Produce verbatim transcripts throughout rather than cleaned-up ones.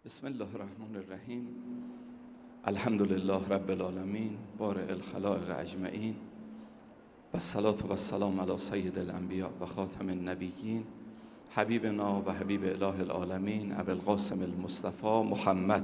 بسم الله الرحمن الرحیم. الحمد لله رب العالمین بارئ الخلائق اجمعین و الصلاة و السلام علی سید الانبیاء و خاتم النبیین حبیبنا و حبیب اله العالمین ابی القاسم المصطفى محمد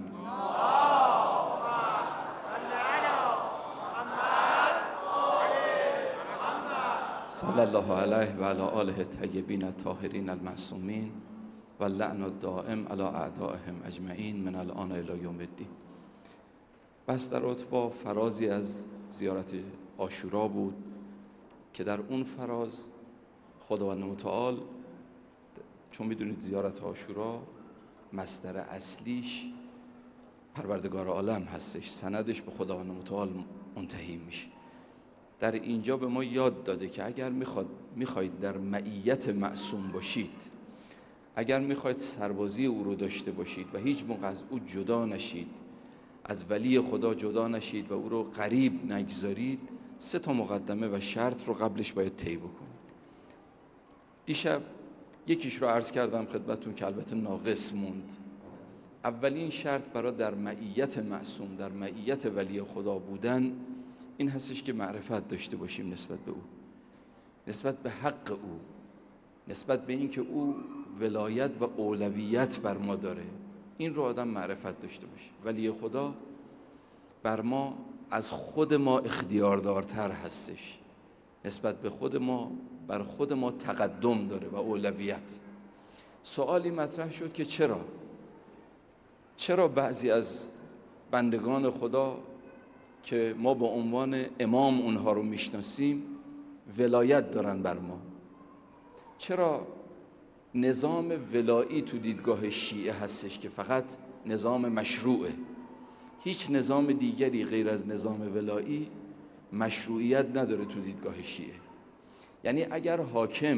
صلی الله علیه و علی آله الطیبین الطاهرین المعصومین و اللعن الدائم علی اعدائهم اجمعین من الان الی یوم الدین. بس در با فرازی از زیارت عاشورا بود که در اون فراز خداوند متعال، چون میدونید زیارت عاشورا مصدر اصلیش پروردگار عالم هستش، سندش به خداوند متعال منتهی میشه. در اینجا به ما یاد داده که اگر میخواد میخواید در معیت معصوم باشید، اگر میخواید سربازی او رو داشته باشید و هیچ موقع از او جدا نشید، از ولی خدا جدا نشید و او رو قریب نگذارید، سه تا مقدمه و شرط رو قبلش باید طی بکنید. دیشب یکیش رو عرض کردم خدمتتون که البته ناقص موند. اولین شرط برای در معیت معصوم، در معیت ولی خدا بودن، این هستش که معرفت داشته باشیم نسبت به او، نسبت به حق او، نسبت به این که او ولایت و اولویت بر ما داره. این رو آدم معرفت داشته باشه. ولی خدا بر ما از خود ما اختیاردارتر هستش، نسبت به خود ما بر خود ما تقدم داره و اولویت. سوالی مطرح شد که چرا چرا بعضی از بندگان خدا که ما به عنوان امام اونها رو میشناسیم ولایت دارن بر ما؟ چرا نظام ولایی تو دیدگاه شیعه هستش که فقط نظام مشروعه، هیچ نظام دیگری غیر از نظام ولایی مشروعیت نداره تو دیدگاه شیعه؟ یعنی اگر حاکم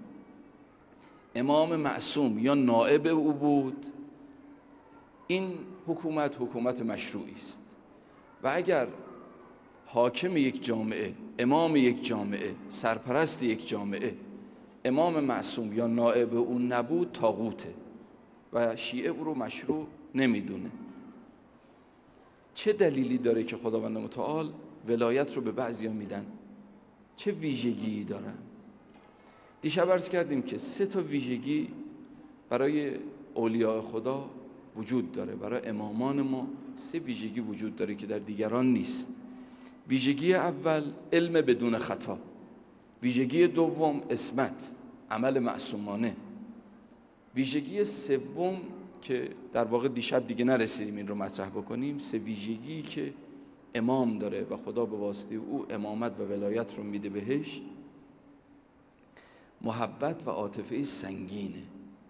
امام معصوم یا نائب او بود، این حکومت حکومت مشروعی است، و اگر حاکم یک جامعه، امام یک جامعه، سرپرست یک جامعه امام معصوم یا نائب او نبود، طاغوته و شیعه او رو مشروع نمیدونه. چه دلیلی داره که خداوند متعال ولایت رو به بعضیا میدن؟ چه ویژگی دارن؟ دیشب عرض کردیم که سه تا ویژگی برای اولیاء خدا وجود داره، برای امامان ما سه ویژگی وجود داره که در دیگران نیست. ویژگی اول علم بدون خطا، ویژگی دوم عصمت، عمل معصومانه، ویژگی سوم که در واقع دیشب دیگه نرسیدیم این رو مطرح بکنیم، سه ویژگی که امام داره و خدا به واسطه او امامت و ولایت رو میده بهش، محبت و عاطفه سنگینه.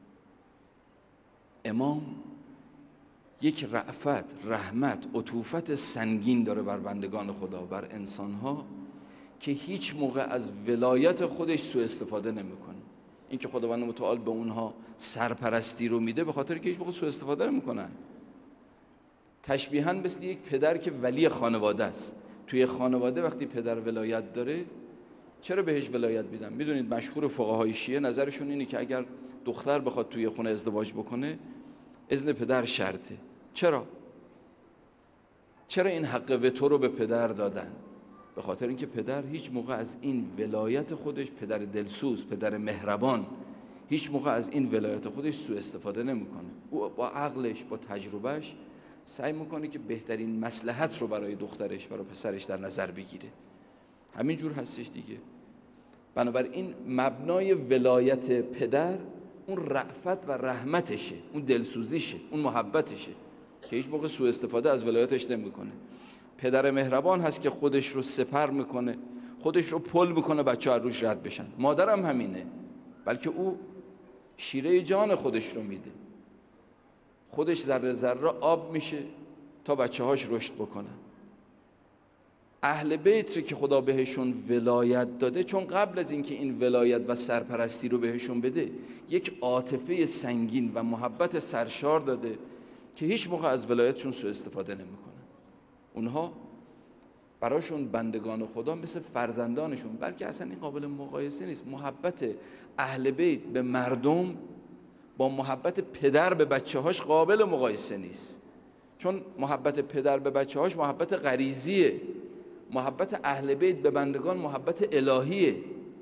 امام یک رأفت، رحمت، عطوفت سنگین داره بر بندگان خدا، بر انسانها، که هیچ موقع از ولایت خودش سوء استفاده نمیکنه. این که خداوند متعال به اونها سرپرستی رو میده به خاطر که هیچ موقع سوء استفاده نمیکنن. تشبیهاً مثل یک پدر که ولی خانواده است. توی خانواده وقتی پدر ولایت داره، چرا بهش ولایت میدن؟ میدونید مشهور فقهای شیعه نظرشون اینه که اگر دختر بخواد توی خونه ازدواج بکنه، اذن پدر شرطه. چرا؟ چرا این حق وتو رو به پدر دادن؟ به خاطر اینکه پدر هیچ موقع از این ولایت خودش، پدر دلسوز، پدر مهربان، هیچ موقع از این ولایت خودش سوء استفاده نمیکنه. او با عقلش، با تجربهش سعی میکنه که بهترین مصلحت رو برای دخترش، برای پسرش در نظر بگیره. همین جور هستش دیگه. بنابراین مبنای ولایت پدر اون رأفت و رحمتشه، اون دلسوزیشه، اون محبتشه که هیچ موقع سوء استفاده از ولایتش نمیکنه. پدر مهربان هست که خودش رو سپر میکنه، خودش رو پل میکنه بچه ها روش رد بشن. مادرم همینه، بلکه او شیره جان خودش رو میده، خودش ذره ذره آب میشه تا بچه هاش رشد بکنن. اهل بیت رو که خدا بهشون ولایت داده، چون قبل از اینکه این ولایت و سرپرستی رو بهشون بده، یک عاطفه سنگین و محبت سرشار داده که هیچ موقع از ولایتشون سوء استفاده نمیکنن. اونها براشون بندگان خدا مثل فرزندانشون، بلکه اصلا این قابل مقایسه نیست. محبت اهل بیت به مردم با محبت پدر به بچه هاش قابل مقایسه نیست. چون محبت پدر به بچه هاش محبت غریزیه، محبت اهل بیت به بندگان محبت الهیه.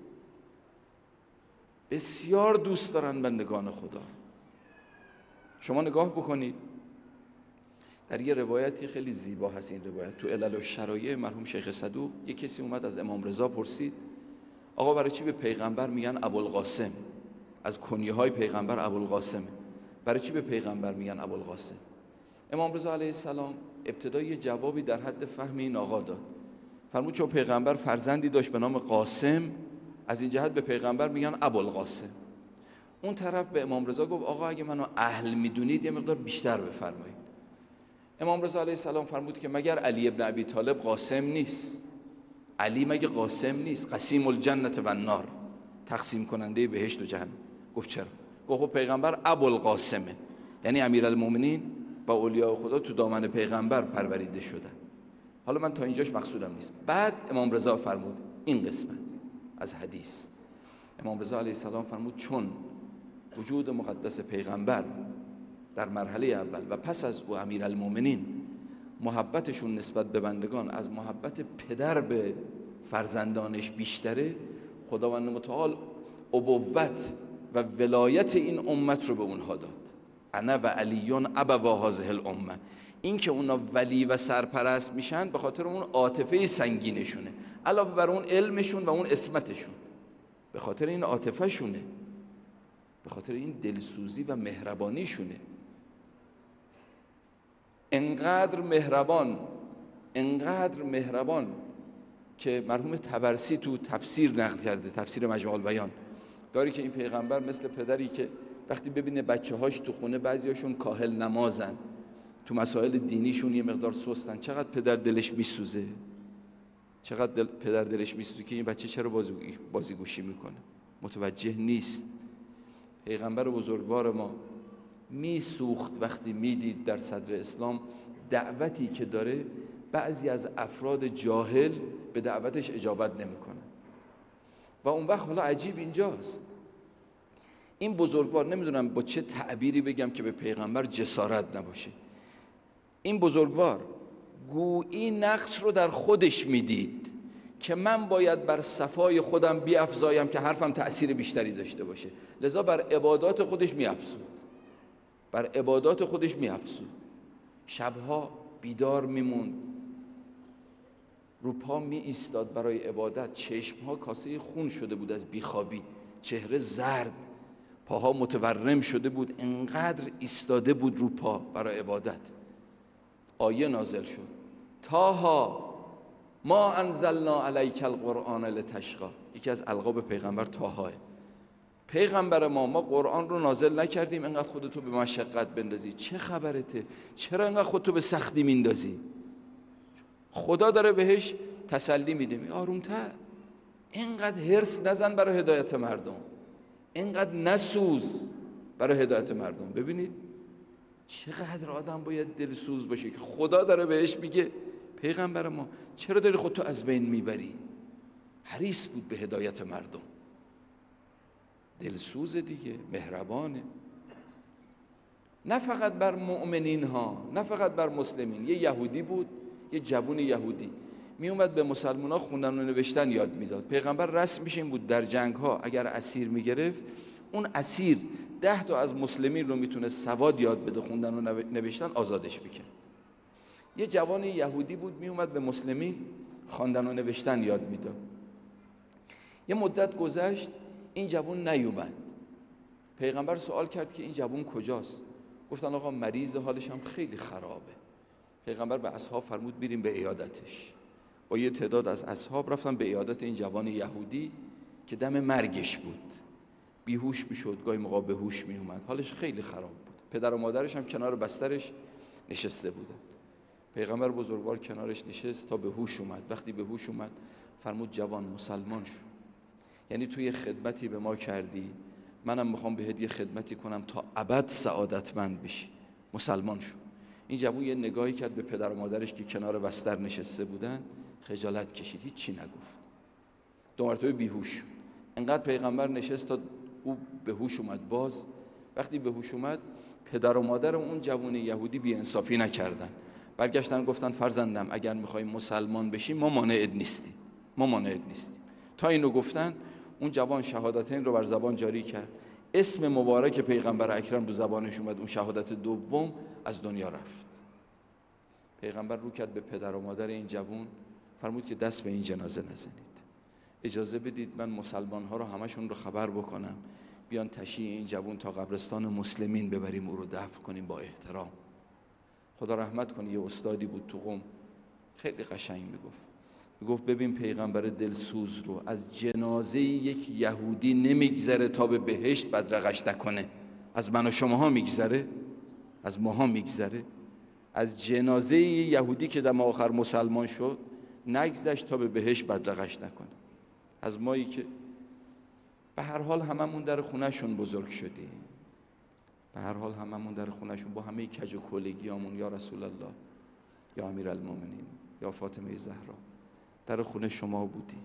بسیار دوست دارن بندگان خدا. شما نگاه بکنید در یه روایتی خیلی زیبا هست این روایت تو علل و شرایع مرحوم شیخ صدوق، یه کسی اومد از امام رضا پرسید آقا برای چی به پیغمبر میگن ابوالقاسم؟ از کنیه های پیغمبر ابوالقاسمه، برای چی به پیغمبر میگن ابوالقاسم؟ امام رضا علیه السلام ابتدا یه جوابی در حد فهم این آقا داد. فرمود چون پیغمبر فرزندی داشت به نام قاسم، از این جهت به پیغمبر میگن ابوالقاسم. اون طرف به امام رضا گفت آقا اگه منو اهل میدونید یه مقدار بیشتر بفرمایید. امام رضا علیه السلام فرمود که مگر علی ابن ابی طالب قاسم نیست؟ علی مگه قاسم نیست؟ قسیم الجنة و النار، تقسیم کننده بهشت و جهنم. گفت چرا؟ گفت خب پیغمبر ابوالقاسمه، یعنی امیرالمومنین و اولیاء خدا تو دامن پیغمبر پروریده شدن. حالا من تا اینجاش مقصودم نیست. بعد امام رضا فرمود این قسمت از حدیث، امام رضا علیه السلام فرمود چون وجود مقدس پیغمبر در مرحله اول و پس از او امیرالمومنین محبتشون نسبت به بندگان از محبت پدر به فرزندانش بیشتره، خداوند متعال ابوت و ولایت این امت رو به اونها داد. انا و علیون ابوا هذه الامه، این که اونا ولی و سرپرست میشن به خاطر اون عاطفه سنگینشونه، علاوه بر اون علمشون و اون اسمتشون، به خاطر این عاطفه شونه، به خاطر این دلسوزی و مهربانیشونه. انقدر مهربان انقدر مهربان که مرحوم طبرسی تو تفسیر نقل کرده، تفسیر مجموع البیان داری که این پیغمبر مثل پدری که وقتی ببینه بچه هاش تو خونه بعضیاشون کاهل نمازن، تو مسائل دینیشون یه مقدار سستن، چقدر پدر دلش میسوزه، چقدر دل پدر دلش میسوزه که این بچه چرا بازی بازیگوشی میکنه، متوجه نیست. پیغمبر بزرگوار ما میسوخت وقتی میدید در صدر اسلام دعوتی که داره بعضی از افراد جاهل به دعوتش اجابت نمیکنن. و اون وقت حالا عجیب اینجاست، این بزرگوار، نمیدونم با چه تعبیری بگم که به پیغمبر جسارت نباشه، این بزرگوار گویی نقص رو در خودش میدید که من باید بر صفای خودم بیافزایم که حرفم تأثیر بیشتری داشته باشه، لذا بر عبادات خودش میافزود، بر عبادات خودش میافزود. شبها بیدار میموند، رو پا می ایستاد برای عبادت، چشمها کاسه خون شده بود از بیخوابی، چهره زرد، پاها متورم شده بود، انقدر ایستاده بود رو پا برای عبادت. آیه نازل شد طاها ما انزلنا علیک القرآن لتشقی، یکی از القاب پیغمبر طاها، پیغمبر ما ما قرآن رو نازل نکردیم انقدر خودتو به مشقت بندازی، چه خبرته، چرا انقدر خودتو به سختی میندازی؟ خدا داره بهش تسلی میده، آرومتر، اینقدر هرس نزن برای هدایت مردم، اینقدر نسوز برای هدایت مردم. ببینید چقدر آدم باید دلسوز باشه که خدا داره بهش میگه پیغمبر ما چرا داری خودتو از بین میبری؟ حریص بود به هدایت مردم، دلسوز دیگه، مهربانه، نه فقط بر مؤمنین ها، نه فقط بر مسلمین. یه یهودی بود، یه جوون یهودی می اومد به مسلمان ها خوندن و نوشتن یاد میداد. پیغمبر رسمش این بود در جنگ ها اگر اسیر میگرفت، اون اسیر ده تا از مسلمین رو میتونه سواد یاد بده، خوندن و نوشتن، آزادش میکرد. یه جوان یهودی بود می اومد به مسلمین خواندن و نوشتن یاد میداد. یه مدت گذشت، این جوان نیومد. پیغمبر سوال کرد که این جوان کجاست؟ گفتن آقا مریض، حالش هم خیلی خرابه. پیغمبر به اصحاب فرمود بریم به عیادتش. با یه تعداد از اصحاب رفتن به عیادت این جوان یهودی که دم مرگش بود، بیهوش میشد، گاهی موقع به هوش می اومد، حالش خیلی خراب بود. پدر و مادرش هم کنار بسترش نشسته بودن. پیغمبر بزرگوار کنارش نشست تا به هوش اومد. وقتی به هوش اومد فرمود جوان مسلمان شو، یعنی توی خدمتی به ما کردی، منم میخوام بهت یه خدمتی کنم تا ابد سعادتمند بشی، مسلمان شو. این جوان یه نگاهی کرد به پدر و مادرش که کنار بستر نشسته بودن، خجالت کشید، هیچ چی نگفت، دو مرتبه بیهوش شد. انقدر پیغمبر نشست تا او به هوش اومد باز. وقتی به هوش اومد پدر و مادر اون جوان یهودی بی‌انصافی نکردن، برگشتن گفتن فرزندم اگر میخوای مسلمان بشی ما مانعت نیستیم، ما مانعت نیستیم. تا اینو گفتن اون جوان شهادتین رو بر زبان جاری کرد، اسم مبارک پیغمبر اکرم رو زبانش اومد، اون شهادت دوم از دنیا رفت. پیغمبر رو کرد به پدر و مادر این جوان، فرمود که دست به این جنازه نزنید، اجازه بدید من مسلمان ها رو همشون رو خبر بکنم، بیان تشییع این جوان تا قبرستان مسلمین ببریم، او رو دفن کنیم با احترام. خدا رحمت کنه یه استادی بود تو قم، خیلی قشنگ میگفت میگفت ببین پیغمبر دلسوز رو از جنازه یک یهودی نمیگذره تا به بهشت بدرقش نکنه، از من و شماها میگذره، از ماها میگذره. از جنازه یهودی که در آخر مسلمان شد نگذشت تا به بهشت بدرقش نکنه. از مایی که به هر حال هممون در خونهشون بزرگ شدیم، به هر حال هممون در خونهشون با همه کج و کولگیامون، یا رسول الله، یا امیرالمومنین، یا فاطمه زهرا، در خونه شما بودیم،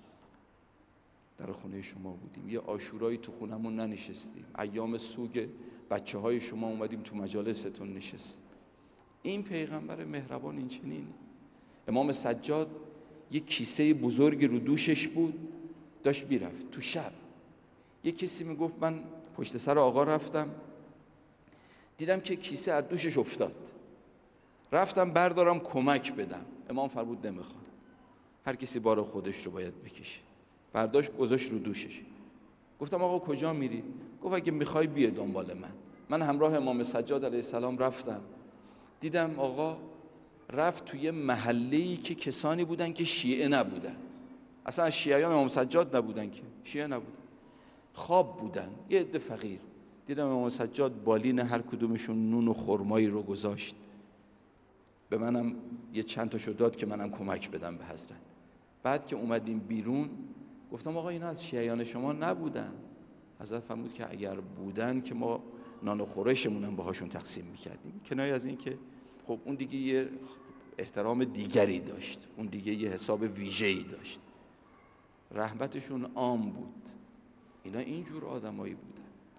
در خونه شما بودیم. یه عاشورایی تو خونمون ننشستیم، ایام سوگ بچه های شما اومدیم تو مجالستون نشستیم. این پیغمبر مهربان این چنینه. امام سجاد یک کیسه بزرگی رو دوشش بود، داشت میرفت تو شب. یک کسی میگفت من پشت سر آقا رفتم دیدم که کیسه از دوشش افتاد، رفتم بردارم کمک بدم. امام فرمود نمیخواد، هر کسی بار خودش رو باید بکشه. برداشت گذاشت رو دوشش. گفتم آقا کجا میری؟ گفت اگه میخوای بیا دنبال من. من همراه امام سجاد علیه السلام رفتم، دیدم آقا رفت توی محله‌ای که کسانی بودن که شیعه نبودن، اصلا از شیعیان امام سجاد نبودن، که شیعه نبودن، خواب بودن، یه عده فقیر. دیدم امام سجاد بالین هر کدومشون نون و خرمایی رو گذاشت، به منم یه چند تاشو داد که منم کمک بدم به حضرت. بعد که اومدیم بیرون گفتم آقا اینا از شیعیان شما نبودن؟ حضرت فرمود که اگر بودن که ما نان و خورشمون هم باهاشون تقسیم میکردیم. کنایه از این که خب اون دیگه یه احترام دیگری داشت، اون دیگه یه حساب ویژه‌ای داشت، رحمتشون عام بود. اینا اینجور آدمایی بودن.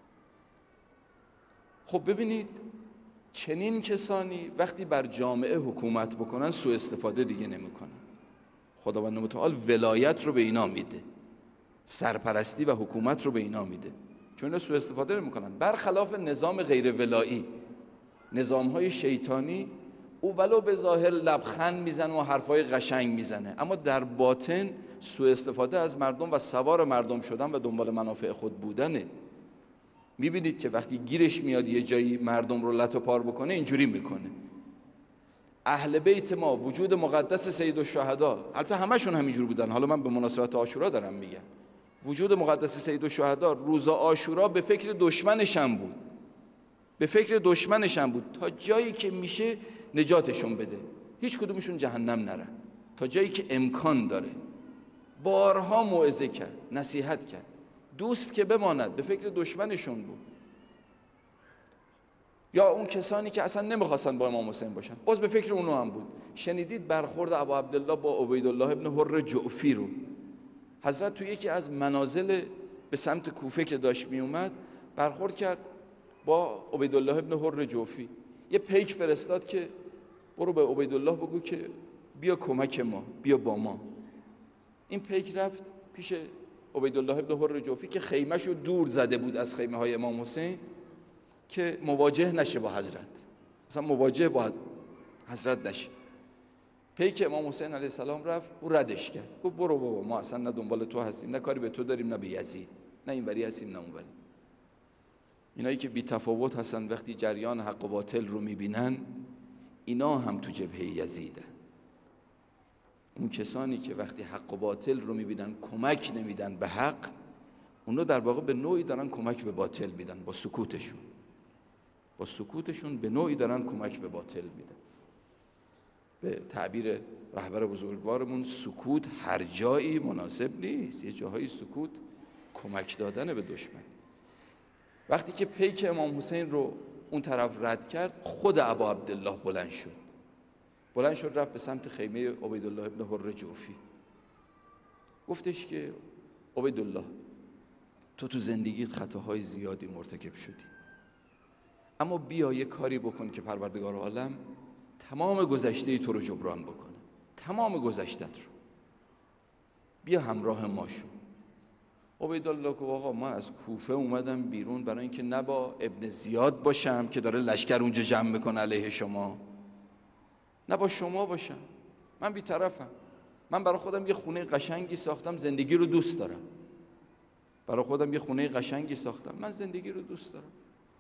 خب ببینید چنین کسانی وقتی بر جامعه حکومت بکنن سوء استفاده دیگه نمیکنن. خداوند متعال ولایت رو به اینا میده، سرپرستی و حکومت رو به اینا میده، چون اینا سوء استفاده نمیکنن. برخلاف نظام غیر ولایی، نظام‌های شیطانی، او ولو به ظاهر لبخند میزنه و حرفای قشنگ میزنه، اما در باطن سوء استفاده از مردم و سوار مردم شدن و دنبال منافع خود بودنه. میبینید که وقتی گیرش میاد یه جایی مردم رو لت و پار بکنه اینجوری میکنه. اهل بیت ما، وجود مقدس سید الشهدا، البته همشون همینجور بودن، حالا من به مناسبت عاشورا دارم میگم، وجود مقدس سید الشهدا روز عاشورا به فکر دشمنشم بود، به فکر دشمنشم بود تا جایی که میشه نجاتشون بده، هیچ کدومشون جهنم نرن، تا جایی که امکان داره. بارها موعظه کرد، نصیحت کرد، دوست که بماند، به فکر دشمنشون بود. یا اون کسانی که اصلا نمیخواستن با امام حسین باشن، باز به فکر اونو هم بود. شنیدید برخورد ابو عبدالله با عبیدالله ابن حر جعفی رو؟ حضرت توی یکی از منازل به سمت کوفه که داشت میومد برخورد کرد با عبیدالله ابن حر جعفی، یه پیک فرستاد که برو به عبیدالله بگو که بیا کمک ما، بیا با ما. این پیک رفت پیش عبیدالله ابن حر جعفی که خیمه‌شو دور زده بود از خیمه های امام حسین که مواجه نشه با حضرت، اصلا مواجه با حضرت نشه. پیک امام حسین علیه السلام رفت، او ردش کرد، گفت برو بابا، ما اصلا نه دنبال تو هستیم، نه کاری به تو داریم، نه به یزید، نه اینوری هستیم نه اونوری. اینایی که بی تفاوت هستن وقتی جریان حق و باطل رو میبینن، اینا هم تو جبهه یزیدن. اون کسانی که وقتی حق و باطل رو میبینن کمک نمیدن به حق، اونا در واقع به نوعی دارن کمک به باطل میدن، با سکوتشون با سکوتشون به نوعی دارن کمک به باطل میدن. به تعبیر رهبر بزرگوارمون سکوت هر جایی مناسب نیست، یه جاهای سکوت کمک دادن به دشمن. وقتی که پیک امام حسین رو اون طرف رد کرد، خود ابا عبدالله بلند شد بلند شد رفت به سمت خیمه عبیدالله ابن حر جعفی. گفتش که عبیدالله، تو تو زندگیت خطاهای زیادی مرتکب شدی، اما بیا یه کاری بکن که پروردگار عالم تمام گذشته تو رو جبران بکنه، تمام گذشتت رو. بیا همراه ما شو. عبیدالله گفت آقا من از کوفه اومدم بیرون برای اینکه نه با ابن زیاد باشم که داره لشکر اونجا جمع میکنه علیه شما، نه با شما باشم. من بی‌طرفم. من برای خودم یه خونه قشنگی ساختم، زندگی رو دوست دارم. برای خودم یه خونه قشنگی ساختم، من زندگی رو دوست دارم.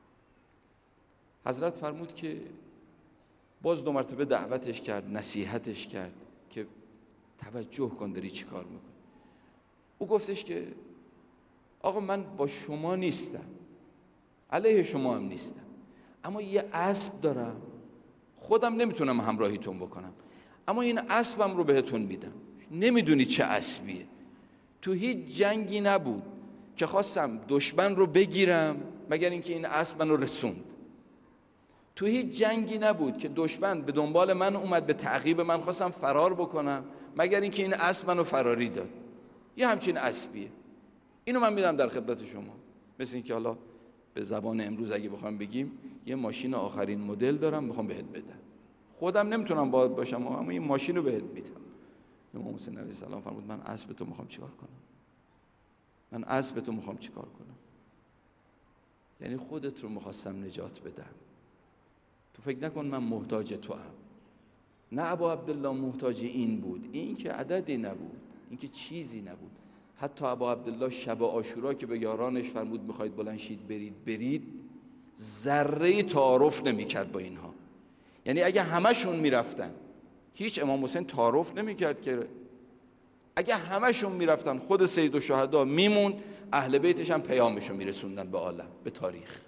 حضرت فرمود که باز دو مرتبه دعوتش کرد، نصیحتش کرد که توجه کن داری چی کار میکنی. او گفتش که آقا من با شما نیستم، علیه شما هم نیستم، اما یه اسب دارم، خودم نمیتونم همراهیتون بکنم، اما این اسبم رو بهتون میدم. نمیدونی چه اسبیه. تو هیچ جنگی نبود که خواستم دشمن رو بگیرم مگر اینکه این اسب منو رسوند. تو هیچ جنگی نبود که دشمن به دنبال من اومد، به تعقیب من خواستم فرار بکنم مگر اینکه این اسب منو فراری داد. یه همچین اسبیه. اینو من میدم در خدمت شما. مثل اینکه حالا به زبان امروز اگه بخوام بگیم یه ماشین آخرین مدل دارم میخوام بهت بدم. خودم نمیتونم باهات باشم اما این ماشین رو بهت میدم. امام حسین علیه السلام فرمود من اسب تو میخوام چیکار کنم؟ من اسب تو میخوام چیکار کنم؟ یعنی خودت رو میخواستم نجات بدم. تو فکر نکن من محتاج تو ام. نه ابا عبدالله محتاج این بود، این که عددی نبود، این که چیزی نبود. حتی ابا عبدالله شب عاشورا که به یارانش فرمود میخواید بلند شید برید برید، ذره تعارف نمیکرد با اینها. یعنی اگه همشون میرفتن، هیچ امام حسین تعارف نمیکرد که اگه همشون میرفتن خود سید الشهدا میموند، اهل بیتش هم پیامشو میرسوندن به عالم، به تاریخ.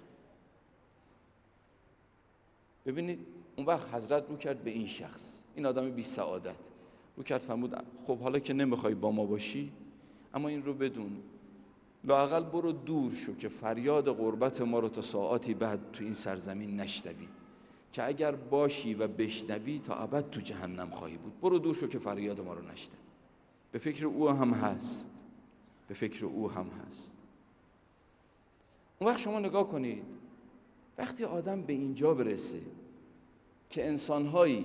ببینید اون وقت حضرت رو کرد به این شخص، این آدم بی سعادت رو کرد، فرمود خب حالا که نمیخوای با ما باشی، اما این رو بدون، لااقل برو دور شو که فریاد غربت ما رو تا ساعاتی بعد تو این سرزمین نشنوی، که اگر باشی و بشنوی تا ابد تو جهنم خواهی بود. برو دور شو که فریاد ما رو نشنوی. به فکر او هم هست، به فکر او هم هست. اون وقت شما نگاه کنید، وقتی آدم به اینجا برسه که انسانهایی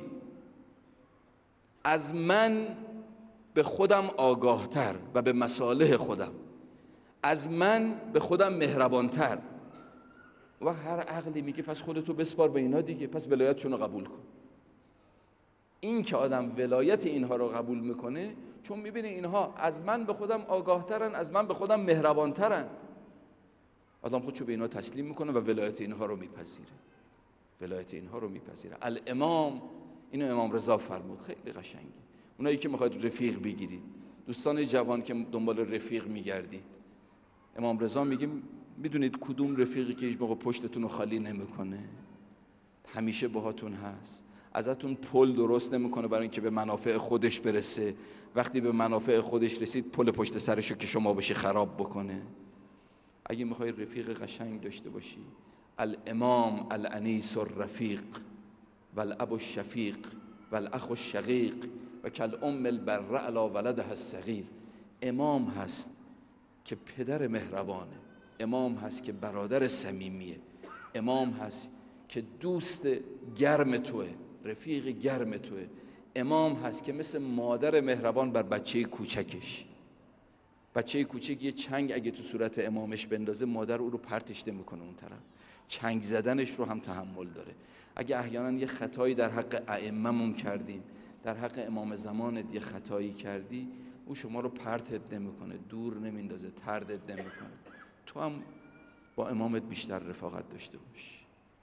از من به خودم آگاهتر و به مصالح خودم، از من به خودم مهربانتر، و هر عقلی میگه پس خودتو بسپار به اینا دیگه، پس ولایتشون رو قبول کن. این که آدم ولایت اینها رو قبول میکنه چون میبینه اینها از من به خودم آگاهترن، از من به خودم مهربانترن، آدم خودشو به اینها تسلیم میکنه و ولایت اینها رو میپذیره. ولایت اینها رو میپذیره. الامام، اینو امام رضا فرمود، خیلی قشنگه. اونایی که میخواید رفیق بگیرید، دوستان جوان که دنبال رفیق میگردید، امام رضا میگه میدونید کدوم رفیقی که هیچ موقع پشتتون رو خالی نمیکنه، همیشه باهاتون هست، ازتون پل درست نمیکنه برای اینکه به منافع خودش برسه، وقتی به منافع خودش رسید پل پشت سرشو که شما باشی خراب بکنه. اگه میخوای رفیق قشنگ داشته باشی، الامام الانیس الرفیق والاب الشفیق والاخ الشقیق و کالام البر علی ولدها الصغیر. امام هست که پدر مهربانه، امام هست که برادر صمیمیه، امام هست که دوست گرم توه، رفیق گرم توه، امام هست که مثل مادر مهربان بر بچه کوچکش. بچه کوچک یه چنگ اگه تو صورت امامش بندازه، مادر او رو پرتش نمیکنه اون طرف، چنگ زدنش رو هم تحمل داره. اگه احیانا یه خطایی در حق ائمه‌مون کردیم، در حق امام زمانت یه خطایی کردی، او شما رو پرتت نمیکنه، دور نمیندازه، طردت نمیکنه. تو هم با امامت بیشتر رفاقت داشته باش.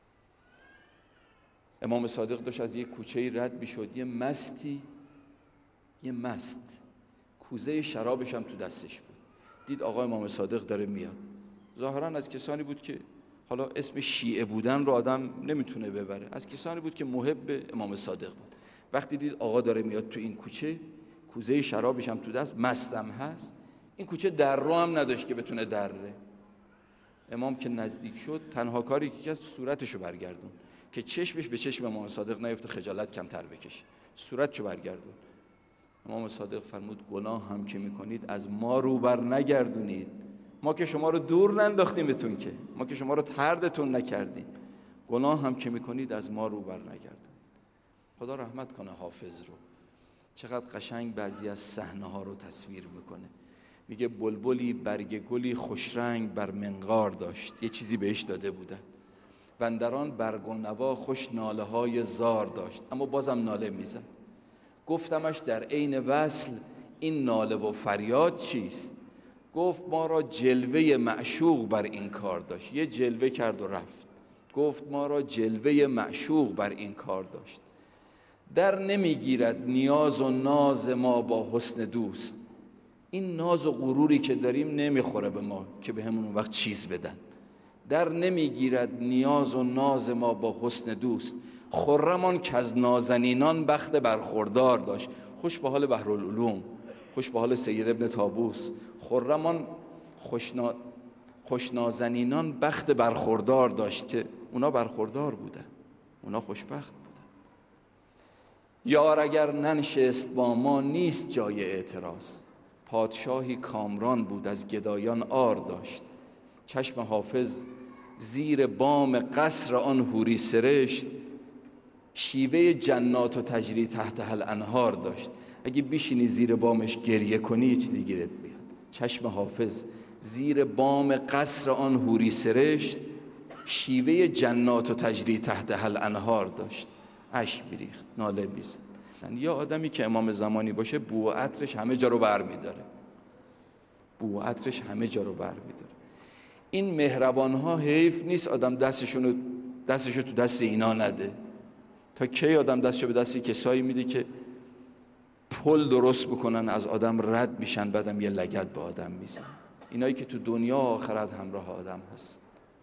امام صادق داشت از یه کوچه‌ای رد میشد، یه مستی، یه مست کوزه شرابش هم تو دستش بود، دید آقا امام صادق داره میاد. ظاهرا از کسانی بود که حالا اسم شیعه بودن رو آدم نمیتونه ببره، از کسانی بود که محب امام صادق بود. وقتی دید آقا داره میاد تو این کوچه، کوزه شرابش هم تو دست، مستم هست، این کوچه در رو هم نداشت که بتونه دره. امام که نزدیک شد، تنها کاری که کرد صورتشو برگردون که چشمش به چشم امام صادق نیفته، خجالت کمتر بکشه، صورتشو برگردون. امام صادق فرمود گناه هم که میکنید از ما رو بر نگردونید، ما که شما رو دور ننداختیمتون، که ما که شما رو طردتون نکردیم، گناه هم که میکنید از ما رو بر نگردن. خدا رحمت کنه حافظ رو، چقدر قشنگ بعضی از صحنه ها رو تصویر میکنه. میگه بلبلی برگ گلی خوشرنگ بر منقار داشت، یه چیزی بهش داده بودن، و اندران برگ و نوا خوش ناله های زار داشت، اما بازم ناله میزد. گفتمش در عین وصل این ناله و فریاد چیست؟ گفت ما را جلوه معشوق بر این کار داشت. یه جلوه کرد و رفت. گفت ما را جلوه معشوق بر این کار داشت. در نمیگیرد نیاز و ناز ما با حسن دوست. این ناز و غروری که داریم نمیخوره به ما که به همون وقت چیز بدن. در نمیگیرد نیاز و ناز ما با حسن دوست. خرمان که از نازنینان بخت برخوردار داشت. خوش به حال بحرالعلوم، خوش به حال سید ابن طاووس. خرمان خوشنا... خوشنازنینان بخت برخوردار داشت که اونا برخوردار بودن، اونا خوشبخت بودن. یار اگر ننشست با ما نیست جای اعتراض. پادشاهی کامران بود از گدایان عار داشت. چشم حافظ زیر بام قصر آن حوری سرشت. شیوه جنات و تجری تحت الانهار داشت. اگه بشینی زیر بامش گریه کنی یه چیزی گیرت بیاد. چشم حافظ زیر بام قصر آن حوری سرشت. شیوه جنات و تجری تحت الانهار داشت. اشک میریخت، ناله میزد. یا آدمی که امام زمانی باشه بو و عطرش همه جا رو بر میداره، بو و عطرش همه جا رو بر میداره. این مهربان ها حیف نیست آدم دستشونو دستشو تو دست اینا نده. تا کی آدم دستشو به دستی کسایی میده که پل درست بکنن از آدم رد میشن، بعدم یه لگد به آدم میزن. اینایی که تو دنیا آخرت همراه آدم هست.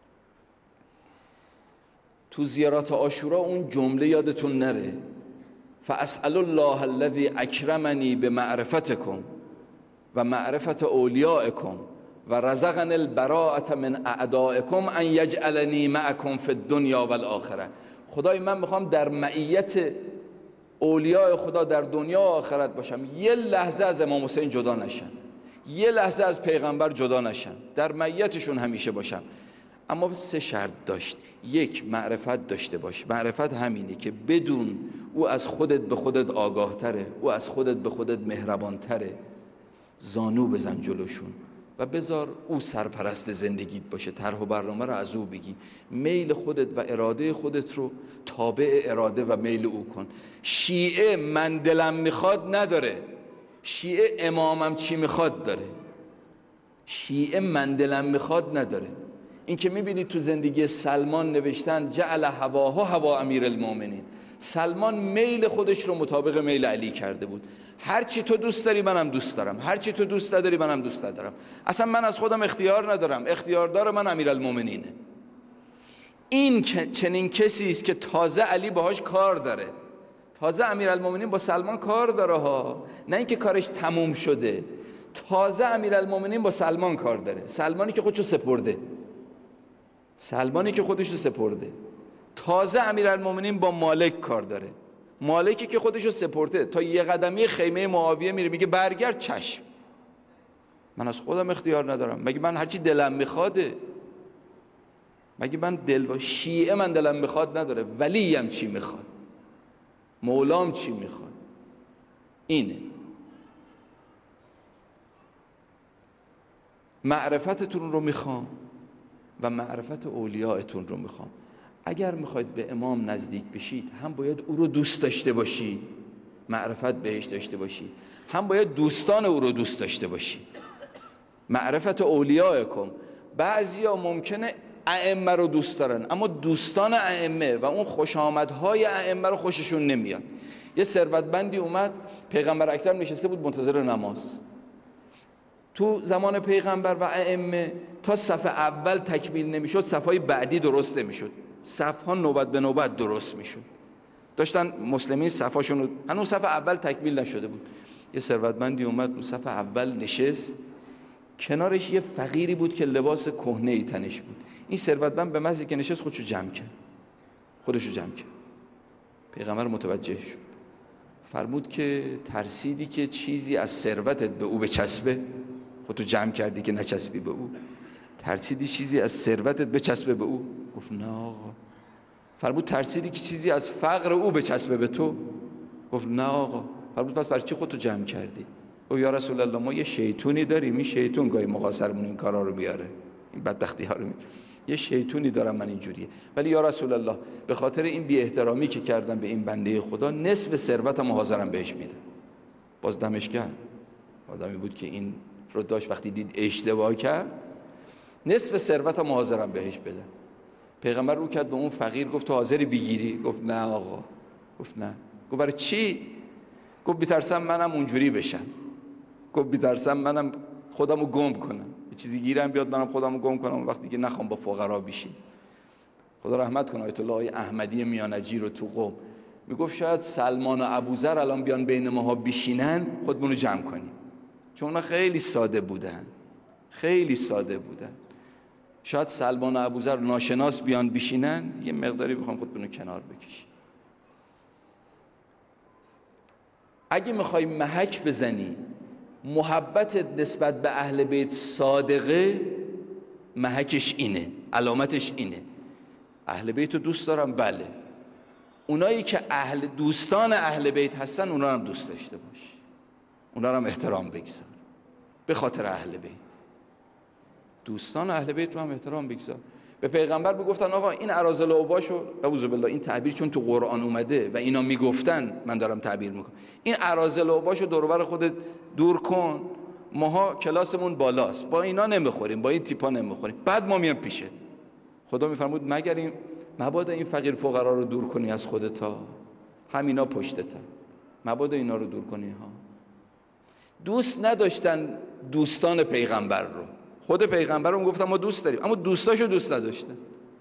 تو زیارات عاشورا اون جمله یادتون نره، فاسأل الله الذي اکرمنی بمعرفتکم و معرفت اولیائکم و رزقنی البراءة من اعدائکم ان یجعلنی معکم فی الدنیا والآخره. خدای من میخوام در معیت اولیاء خدا در دنیا و آخرت باشم، یه لحظه از امام حسین جدا نشم، یه لحظه از پیغمبر جدا نشم، در معیتشون همیشه باشم. اما سه شرط داشت. یک، معرفت داشته باش. معرفت همینه که بدون او از خودت به خودت آگاه تره، او از خودت به خودت مهربان تره. زانو بزن جلوشون و بذار او سرپرست زندگیت باشه. طرح و برنامه رو از او بگی، میل خودت و اراده خودت رو تابع اراده و میل او کن. شیعه من دلم میخواد نداره، شیعه امامم چی میخواد داره. شیعه من دلم میخواد نداره. این که میبینید تو زندگی سلمان نوشتن جعل هواه هوا امیر المؤمنین. سلمان میل خودش رو مطابق میل علی کرده بود. هر چی تو دوست داری منم دوست دارم، هر چی تو دوست نداری منم دوست ندارم. اصلا من از خودم اختیار ندارم، اختیاردار من امیر المؤمنینه. این چنین کسی است که تازه علی باهاش کار داره، تازه امیر المؤمنین با سلمان کار داره ها، نه اینکه کارش تموم شده. تازه امیر المؤمنین با سلمان کار داره. سلمانی که خودشو سپرده، سلمانی که خودشو سپرده. تازه امیرالمومنین با مالک کار داره، مالکی که خودشو سپرده. تا یه قدمی خیمه معاویه میره میگه برگرد، چشم، من از خودم اختیار ندارم. مگه من هرچی دلم میخواده؟ مگه من دل با شیعه من دلم میخواد نداره؟ ولیم چی میخواد؟ مولام چی میخواد؟ اینه معرفتتون رو میخوام و معرفت اولیاءتون رو میخوام. اگر میخواید به امام نزدیک بشید هم باید او رو دوست داشته باشی، معرفت بهش داشته باشی، هم باید دوستان او رو دوست داشته باشی. معرفت اولیاءکم. بعضیا ممکنه ائمه رو دوست دارن اما دوستان ائمه و اون خوشامدهای ائمه رو خوششون نمیاد. یه ثروتمندی اومد پیغمبر اکرم نشسته بود منتظر نماز. تو زمان پیغمبر و ائمه تا صف اول تکمیل نمیشد صفهای بعدی درست نمیشد، صفها نوبت به نوبت درست میشد. داشتن مسلمین صفاشون، هنوز صف اول تکمیل نشده بود. یه ثروتمندی اومد رو صف اول نشست، کنارش یه فقیری بود که لباس کهنه‌ای تنش بود. این ثروتمند به محض که نشست خودشو جمع کرد، خودشو جمع کرد. پیغمبر متوجه شد، فرمود که ترسیدی که چیزی از ثروتت به او بچسبه؟ خودتو جمع کردی که نچسبی به او؟ ترسیدی چیزی از ثروتت بچسبه به او؟ گفت نه آقا، فرمود ترسیدی که چیزی از فقر او بچسبه به تو؟ گفت نه آقا. فرمود پس برای چی خودتو جمع کردی؟ گفت یا رسول الله ما یه شیطونی داریم، این شیطون گاهی موقع سرمون این کارا رو میاره، این بدبختی ها رو میاره. یه شیطونی دارم من اینجوریه، ولی یا رسول الله به خاطر این بی احترامی که کردم به این بنده خدا نصف ثروتم حاضرم بهش میدم. باز دمش گرم، آدمی بود که این رو داشت، وقتی دید اشتباه کرد نصف ثروتم حاضرم بهش بدم. پیغمبر رو کرد به اون فقیر گفت تو حاضری بگیری؟ گفت نه آقا. گفت نه. گفت برای چی؟ گفت بی‌ترسم منم اونجوری بشم. گفت بی‌ترسم منم خودمو گم کنم، یه چیزی گیرم بیاد منم خودمو گم کنم، وقتی که نخوام با فقرا بشین. خدا رحمت کنه آیت الله احمدی میانجی رو تو قم میگفت شاید سلمان و ابوذر الان بیان بین ماها بشینن خودمون رو جمع کنیم، چون اونا خیلی ساده بودن، خیلی ساده بودن. شاید سلمان و ابوذر ناشناس بیان بشینن یه مقداری بخوام خودمون رو کنار بکشیم. اگه میخوای محک بزنی محبت نسبت به اهل بیت صادقه، محکش اینه، علامتش اینه. اهل بیت رو دوست دارم، بله. اونایی که اهل دوستان اهل بیت هستن اونا هم دوست داشته باش، اونا هم احترام بگذار به خاطر اهل بیت. دوستان اهل بیت رو هم احترام بگذار. به پیغمبر میگفتن آقا این اراذل اوباشو، اعوذ بالله این تعبیر چون تو قرآن اومده و اینا میگفتن من دارم تعبیر میکنم، این اراذل اوباشو دور و بر خودت دور کن، ماها کلاسمون بالاست، با اینا نمیخوریم، با این تیپا نمیخوریم، بعد ما میام پیشه. خدا میفرمود مگر این مبادا این فقیر فقرا رو دور کنی از خودتا، همینا پشتتا، مبادا اینا رو دور کنی ها. دوست نداشتن دوستان پیغمبر رو. خود پیغمبر رو میگفتن ما دوست داریم، اما دوستاشو دوست نداشتن.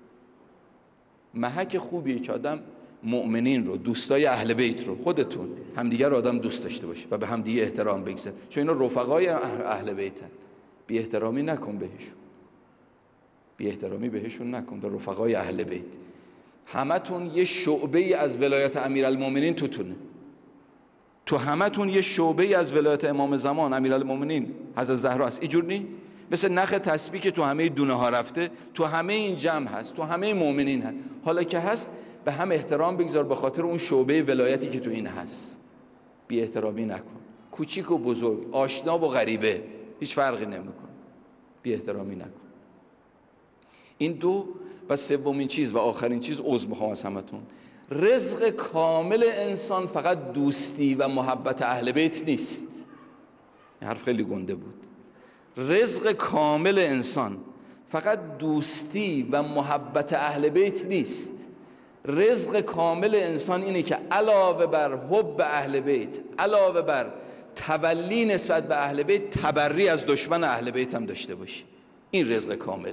محک خوبیه که آدم مؤمنین رو، دوستای اهل بیت رو، خودتون همدیگه رو آدم دوست داشته باشه و به همدیگه احترام بگذار، چون اینا رفقای اهل بیتن. بی احترامی نکن بهشون، بی احترامی بهشون نکن، به رفقای اهل بیت. همتون یه شعبه از ولایت امیرالمومنین توتونه، تو همتون یه شعبه از ولایت امام زمان امیرالمومنین حضرت زهرا است. اینجور نی؟ مثل نخ تسبیح که تو همه دونه ها رفته، تو همه این جمع هست، تو همه مؤمنین هست. حالا که هست به هم احترام بگذار به خاطر اون شعبه ولایتی که تو این هست. بی احترامی نکن، کوچیک و بزرگ، آشنا و غریبه، هیچ فرقی نمیکن. بی احترامی نکن. این دو. و سومین چیز و آخرین چیز، عذر میخوام از همتون، رزق کامل انسان فقط دوستی و محبت اهل بیت نیست. این حرف خیلی گنده بود. رزق کامل انسان فقط دوستی و محبت اهل بیت نیست. رزق کامل انسان اینه که علاوه بر حب اهل بیت، علاوه بر تولی نسبت به اهل بیت، تبری از دشمن اهل بیت هم داشته باشی. این رزق کامله.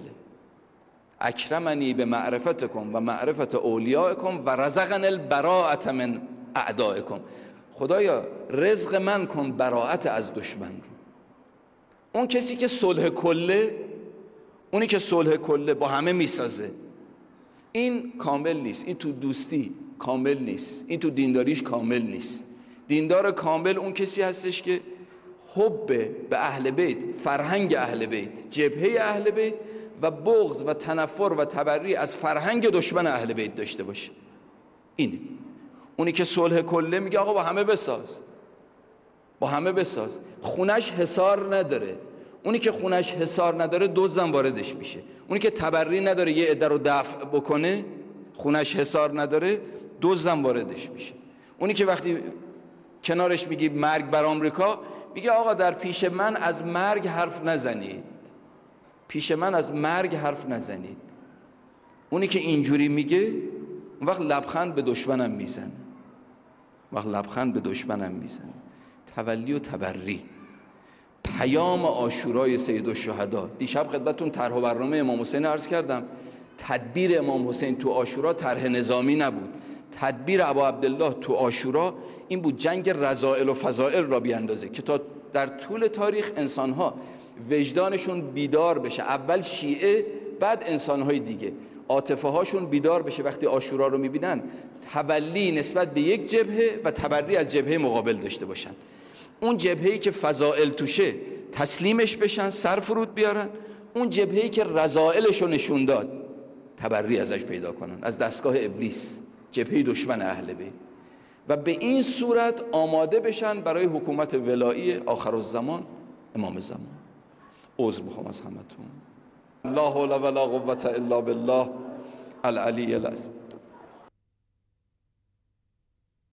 اکرمنی به معرفتکم و معرفت اولیائکم و رزقنی البراءة من اعدائکم. خدایا رزق من کن براءت از دشمن رو. اون کسی که صلح کله، اونی که صلح کله با همه میسازه، این کامل نیست. این تو دوستی کامل نیست، این تو دینداریش کامل نیست. دیندار کامل اون کسی هستش که حب به اهل بیت، فرهنگ اهل بیت، جبهه اهل بیت و بغض و تنفر و تبری از فرهنگ دشمن اهل بیت داشته باشه. اینه. اونی که صلح کله میگه آقا با همه بساز، با همه بساز، خونش حصار نداره. اونی که خونش حصار نداره دزدم واردش میشه. اونی که تبری نداره یه عده رو دفع بکنه، خونش حصار نداره، دزدم واردش میشه. اونی که وقتی کنارش میگی مرگ بر آمریکا، میگه آقا در پیش من از مرگ حرف نزنید، پیش من از مرگ حرف نزنید. اونی که اینجوری میگه اون وقت لبخند به دشمنم میزنه، وقت لبخند به دشمنم میزنه. تولی و تبری. پیام عاشورای سید الشهدا. دیشب خدمتتون طرح و برنامه امام حسین عرض کردم. تدبیر امام حسین تو عاشورا طرح نظامی نبود. تدبیر ابا عبدالله تو عاشورا این بود جنگ رذائل و فضائل را بیاندازه که تا در طول تاریخ انسانها وجدانشون بیدار بشه، اول شیعه بعد انسانهای دیگه، عاطفه هاشون بیدار بشه. وقتی عاشورا رو میبینن تولی نسبت به یک جبهه و تبری از جبهه مقابل داشته باشن. اون جبهه‌ای که فضائل توشه تسلیمش بشن، سر فرود بیارن. اون جبهه‌ای که رذائلش رو نشون داد تبری ازش پیدا کنن، از دستگاه ابلیس، جبهه دشمن اهل بیت، و به این صورت آماده بشن برای حکومت ولایی آخرالزمان امام زمان. عذر بخوام از همتون. لا حول ولا قوة الا بالله العلی العظیم.